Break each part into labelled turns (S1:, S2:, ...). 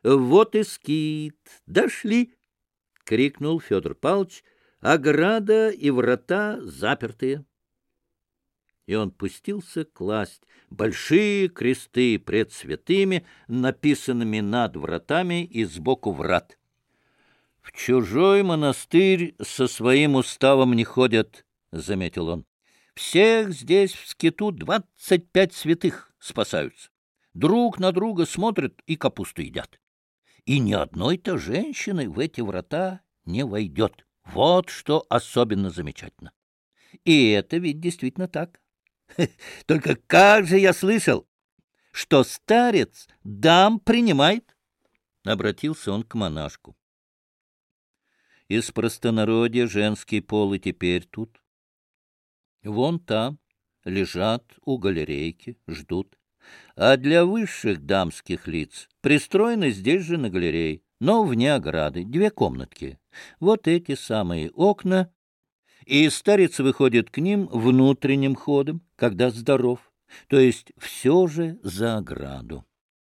S1: Вот и скит. Дошли, — крикнул Федор Павлович. Ограда и врата запертые. И он пустился класть большие кресты пред святыми, написанными над вратами и сбоку врат. — В чужой монастырь со своим уставом не ходят, — заметил он. — Всех здесь в скиту 25 святых спасаются. Друг на друга смотрят и капусту едят. И ни одной-то женщины в эти врата не войдет. Вот что особенно замечательно. И это ведь действительно так. Только как же я слышал, что старец дам принимает? Обратился он к монашку. Из простонародья женский пол и теперь тут. Вон там лежат у галерейки, ждут. А для высших дамских лиц пристроены здесь же на галерее, но вне ограды, 2 комнатки. Вот эти самые окна, и старец выходит к ним внутренним ходом, когда здоров, то есть все же за ограду.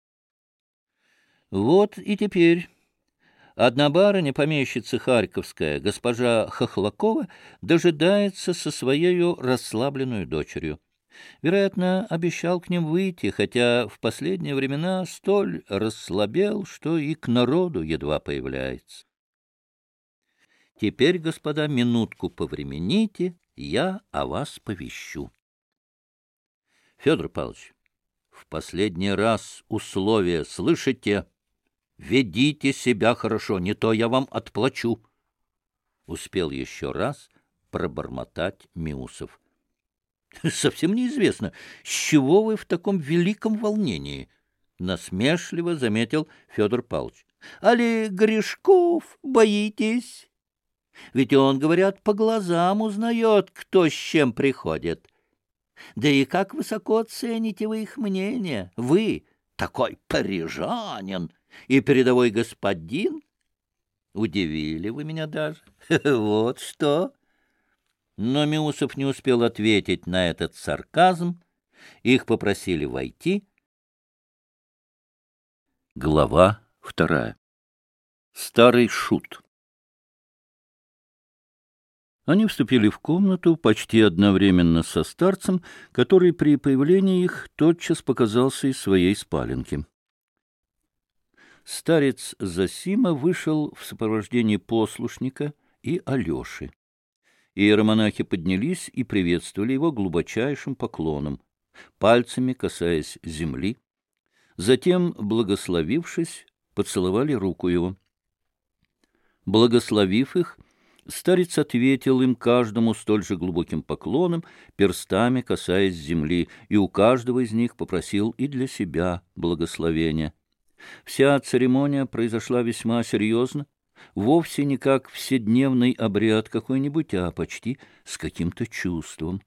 S1: Вот и теперь одна барыня, помещица харьковская, госпожа Хохлакова, дожидается со своею расслабленную дочерью. Вероятно, обещал к ним выйти, хотя в последние времена столь расслабел, что и к народу едва появляется. Теперь, господа, минутку повремените, я о вас повещу. Федор Павлович, в последний раз условие, слышите? Ведите себя хорошо, не то я вам отплачу. Успел еще раз пробормотать Миусов. Совсем неизвестно, с чего вы в таком великом волнении, насмешливо заметил Федор Павлович. Али грешков боитесь? Ведь он, говорят, по глазам узнает, кто с чем приходит. Да и как высоко цените вы их мнение? Вы, такой парижанин и передовой господин? Удивили вы меня даже. Вот что. Но Миусов не успел ответить на этот сарказм. Их попросили войти. Глава 2. Старый шут. Они вступили в комнату почти одновременно со старцем, который при появлении их тотчас показался из своей спаленки. Старец Зосима вышел в сопровождении послушника и Алеши. Иеромонахи поднялись и приветствовали его глубочайшим поклоном, пальцами касаясь земли. Затем, благословившись, поцеловали руку его. Благословив их, старец ответил им каждому столь же глубоким поклоном, перстами касаясь земли, и у каждого из них попросил и для себя благословения. Вся церемония произошла весьма серьезно, вовсе не как вседневный обряд какой-нибудь, а почти с каким-то чувством.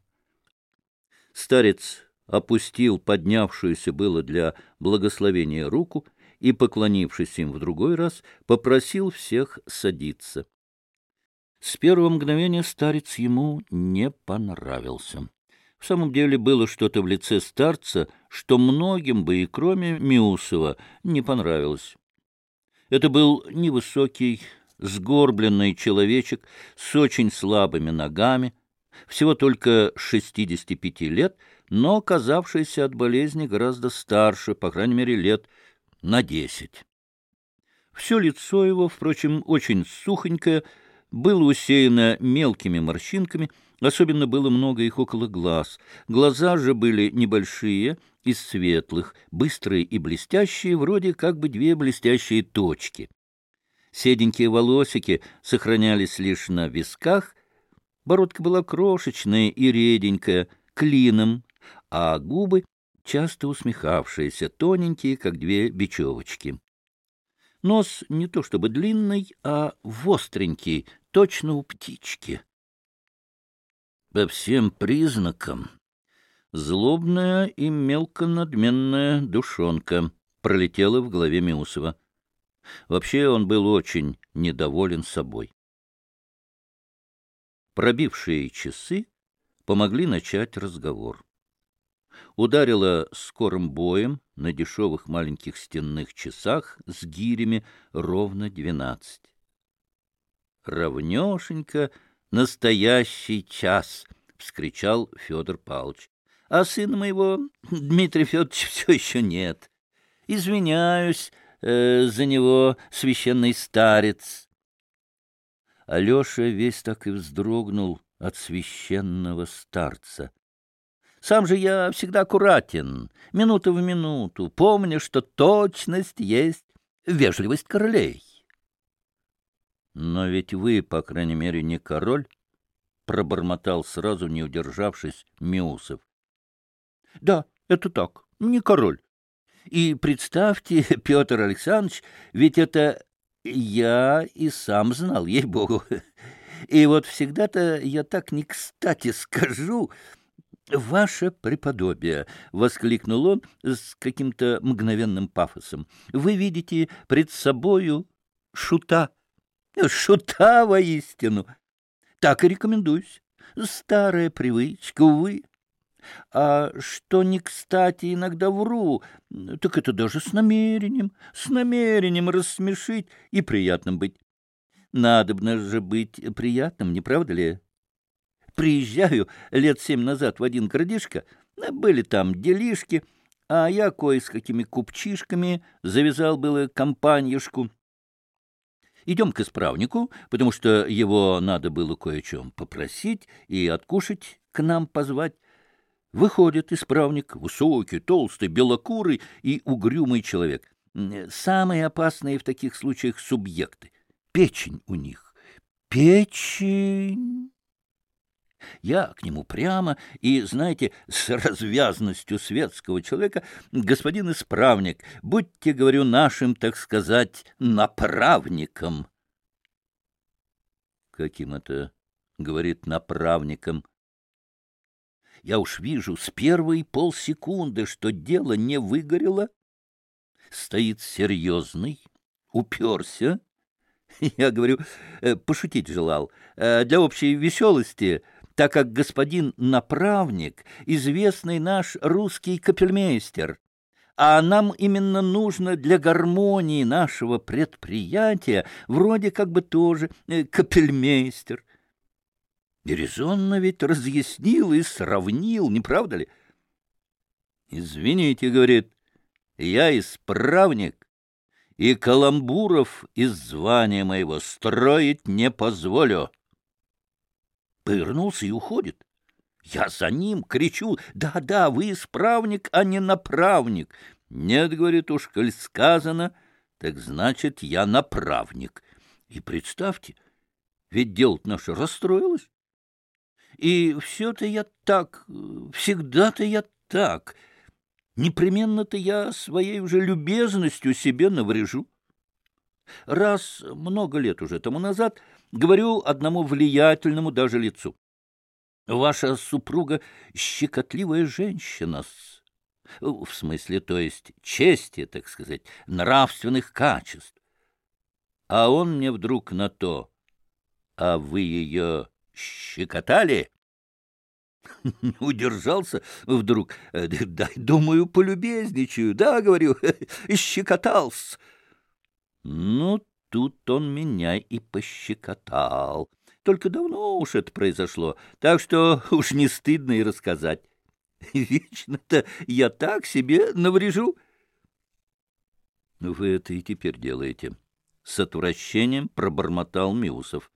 S1: Старец опустил поднявшуюся было для благословения руку и, поклонившись им в другой раз, попросил всех садиться. С первого мгновения старец ему не понравился. В самом деле было что-то в лице старца, что многим бы и кроме Миусова не понравилось. Это был невысокий, сгорбленный человечек с очень слабыми ногами, всего только 65 лет, но казавшийся от болезни гораздо старше, по крайней мере, лет на 10. Все лицо его, впрочем, очень сухонькое, было усеяно мелкими морщинками, особенно было много их около глаз. Глаза же были небольшие, из светлых, быстрые и блестящие, вроде как бы 2 блестящие точки. Седенькие волосики сохранялись лишь на висках, бородка была крошечная и реденькая, клином, а губы часто усмехавшиеся, тоненькие, как 2 бечевочки. Нос не то чтобы длинный, а востренький, точно у птички. По всем признакам злобная и мелконадменная душонка пролетела в голове Миусова. Вообще он был очень недоволен собой. Пробившие часы помогли начать разговор. Ударила скорым боем на дешевых маленьких стенных часах с гирями ровно 12. «Равнешенько настоящий час!» — вскричал Федор Павлович. «А сына моего, Дмитрия Федоровича, все еще нет. Извиняюсь за него, священный старец». Алеша весь так и вздрогнул от священного старца. «Сам же я всегда аккуратен, минута в минуту, помня, что точность есть вежливость королей». «Но ведь вы, по крайней мере, не король», — пробормотал сразу, не удержавшись, Миусов. «Да, это так, не король. И представьте, Петр Александрович, ведь это я и сам знал, ей-богу. И вот всегда-то я так не кстати скажу... «Ваше преподобие!» — воскликнул он с каким-то мгновенным пафосом. «Вы видите пред собою шута. Шута воистину! Так и рекомендуюсь. Старая привычка, увы. А что не кстати иногда вру, так это даже с намерением рассмешить и приятным быть. Надобно же быть приятным, не правда ли? Приезжаю лет 7 назад в один городишко, были там делишки, а я кое с какими купчишками завязал было компаньюшку. Идем к исправнику, потому что его надо было кое о чем попросить и откушать к нам позвать. Выходит исправник, высокий, толстый, белокурый и угрюмый человек. Самые опасные в таких случаях субъекты. Печень у них. Печень... Я к нему прямо и, знаете, с развязностью светского человека: господин исправник, будьте, говорю, нашим, так сказать, направником. Каким это, говорит, направником? Я уж вижу с первой полсекунды, что дело не выгорело. Стоит серьезный, уперся. Я говорю, пошутить желал, для общей веселости, так как господин направник — известный наш русский капельмейстер, а нам именно нужно для гармонии нашего предприятия вроде как бы тоже капельмейстер. И резонно ведь разъяснил и сравнил, не правда ли? «Извините, — говорит, — я исправник, и каламбуров из звания моего строить не позволю». Повернулся и уходит. Я за ним кричу: «Да, вы исправник, а не направник». «Нет, — говорит, — уж коль сказано, так значит, я направник». И представьте, ведь дело-то наше расстроилось. И все-то я так, всегда-то я так. Непременно-то я своей уже любезностью себе наврежу. Раз много лет уже тому назад говорю одному влиятельному даже лицу: «Ваша супруга щекотливая женщина-с». В смысле, то есть чести, так сказать, нравственных качеств. А он мне вдруг на то: «А вы ее щекотали?» Не удержался вдруг. «Да, думаю, полюбезничаю. Да, — говорю, — щекотался». Ну, тут он меня и пощекотал. Только давно уж это произошло, так что уж не стыдно и рассказать. Вечно-то я так себе наврежу. Вы это и теперь делаете. С отвращением пробормотал Миусов.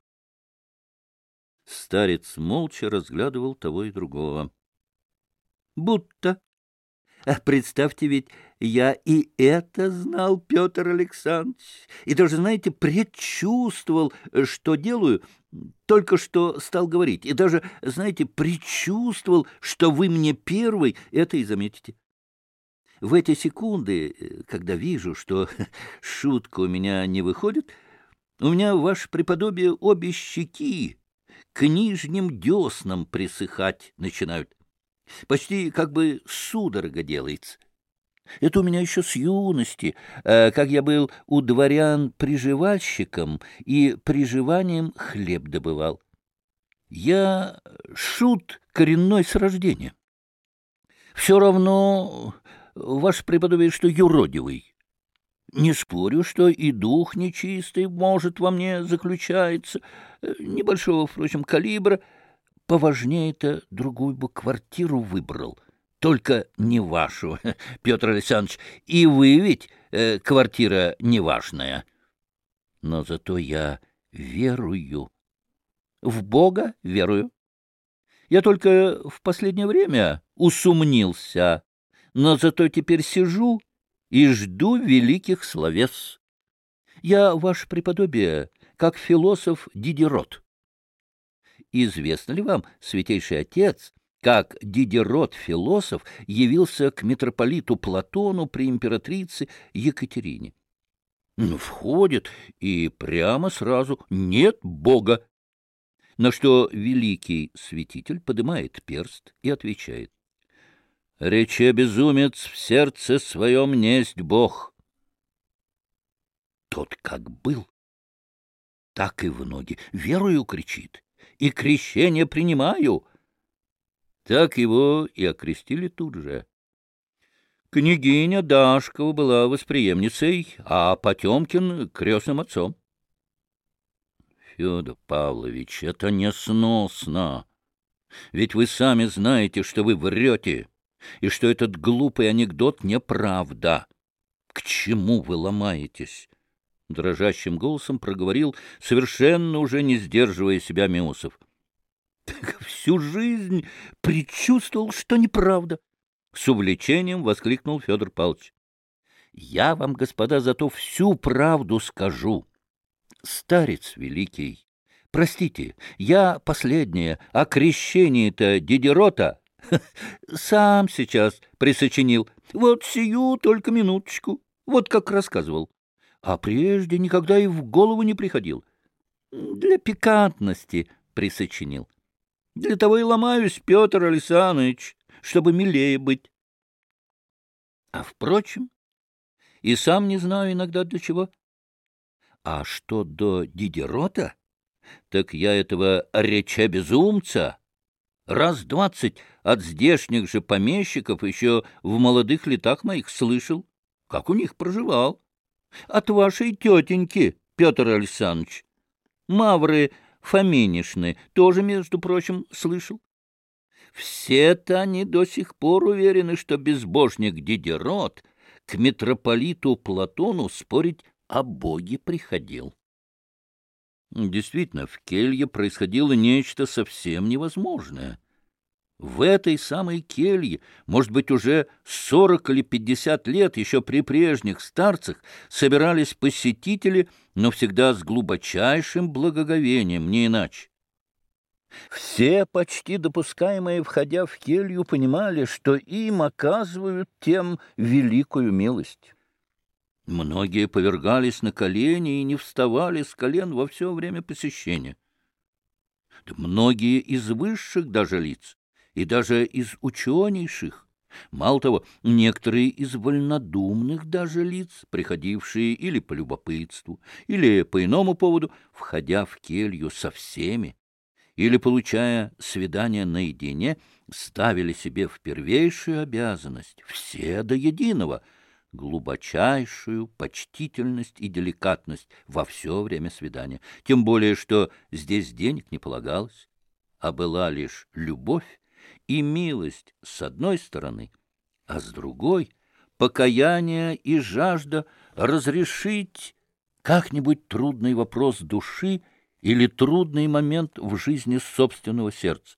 S1: Старец молча разглядывал того и другого. Будто. А представьте, ведь я и это знал, Петр Александрович, и даже, знаете, предчувствовал, что делаю, только что стал говорить, и даже, знаете, предчувствовал, что вы мне первый это и заметите. В эти секунды, когда вижу, что шутка у меня не выходит, у меня, ваше преподобие, обе щеки к нижним деснам присыхать начинают. Почти как бы судорога делается. Это у меня еще с юности, как я был у дворян приживальщиком и приживанием хлеб добывал. Я шут коренной с рождения. Все равно, ваше преподобие, что юродивый. Не спорю, что и дух нечистый, может, во мне заключается, небольшого, впрочем, калибра. Поважнее-то другую бы квартиру выбрал, только не вашу, Петр Александрович, и вы ведь квартира неважная. Но зато я верую, в Бога верую. Я только в последнее время усомнился, но зато теперь сижу и жду великих словес. Я, ваше преподобие, как философ Дидерот. Известно ли вам, святейший отец, как Дидерот-философ явился к митрополиту Платону при императрице Екатерине? Входит и прямо сразу «нет Бога». На что великий святитель поднимает перст и отвечает: «Рече безумец, в сердце своем несть Бог». Тот как был, так и в ноги верую кричит, и крещение принимаю. Так его и окрестили тут же. Княгиня Дашкова была восприемницей, а Потемкин — крестным отцом. Федор Павлович, это несносно. Ведь вы сами знаете, что вы врете, и что этот глупый анекдот неправда. К чему вы ломаетесь? Дрожащим голосом проговорил, совершенно уже не сдерживая себя, Меусов. Всю жизнь предчувствовал, что неправда. С увлечением воскликнул Федор Павлович. Я вам, господа, зато всю правду скажу. Старец великий, простите, я последнее, о крещении-то Дидерота сам сейчас присочинил. Вот сию только минуточку, вот как рассказывал. А прежде никогда и в голову не приходил. Для пикантности присочинил. Для того и ломаюсь, Петр Александрович, чтобы милее быть. А впрочем, и сам не знаю иногда для чего. А что до Дидерота, так я этого реча безумца раз 20 от здешних же помещиков еще в молодых летах моих слышал, как у них проживал. От вашей тетеньки, Петр Александрович. Мавры Фоминишны тоже, между прочим, слышал. Все-то они до сих пор уверены, что безбожник Дидерот к митрополиту Платону спорить о Боге приходил. Действительно, в келье происходило нечто совсем невозможное. В этой самой келье, может быть, уже 40 или 50 лет, еще при прежних старцах, собирались посетители, но всегда с глубочайшим благоговением, не иначе. Все, почти допускаемые, входя в келью, понимали, что им оказывают тем великую милость. Многие повергались на колени и не вставали с колен во все время посещения. Да многие из высших даже лиц, и даже из ученейших. Мало того, некоторые из вольнодумных даже лиц, приходившие или по любопытству, или по иному поводу, входя в келью со всеми, или, получая свидание наедине, ставили себе в первейшую обязанность, все до единого, глубочайшую почтительность и деликатность во все время свидания. Тем более, что здесь денег не полагалось, а была лишь любовь и милость с одной стороны, а с другой — покаяние и жажда разрешить как-нибудь трудный вопрос души или трудный момент в жизни собственного сердца.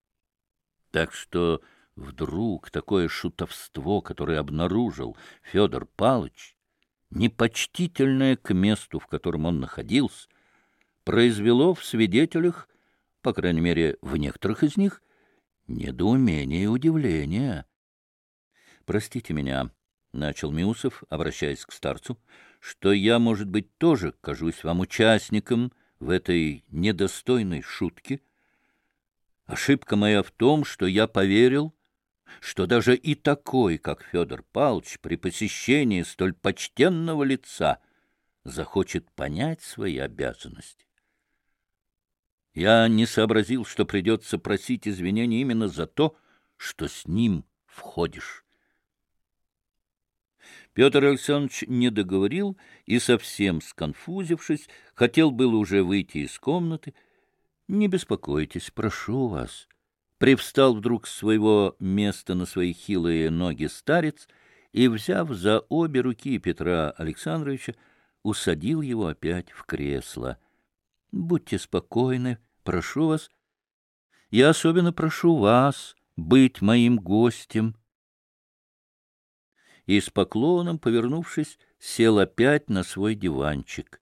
S1: Так что вдруг такое шутовство, которое обнаружил Федор Павлович, непочтительное к месту, в котором он находился, произвело в свидетелях, по крайней мере, в некоторых из них, недоумение и удивление. «Простите меня», — начал Миусов, обращаясь к старцу, — «что я, может быть, тоже кажусь вам участником в этой недостойной шутке. Ошибка моя в том, что я поверил, что даже и такой, как Федор Павлович, при посещении столь почтенного лица захочет понять свои обязанности. Я не сообразил, что придется просить извинения именно за то, что с ним входишь». Петр Александрович не договорил и, совсем сконфузившись, хотел было уже выйти из комнаты. «Не беспокойтесь, прошу вас». Привстал вдруг с своего места на свои хилые ноги старец и, взяв за обе руки Петра Александровича, усадил его опять в кресло. «Будьте спокойны, прошу вас. Я особенно прошу вас быть моим гостем». И с поклоном, повернувшись, сел опять на свой диванчик.